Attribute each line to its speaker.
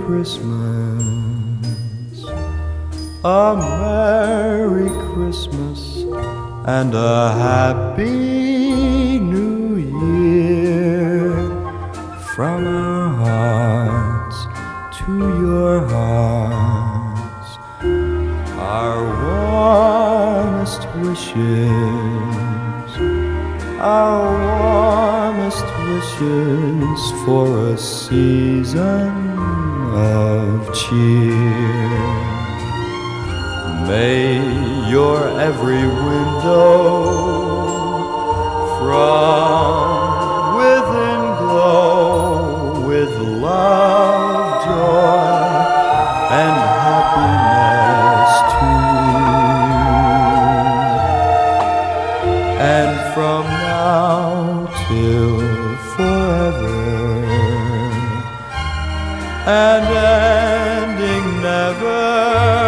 Speaker 1: Christmas, a Merry Christmas, and a Happy New Year from our hearts to your hearts. Our warmest wishes, our warmest wishes for a season of cheer. May your every window from within glow with love, joy, and happiness too. And from now till forever, and ending never,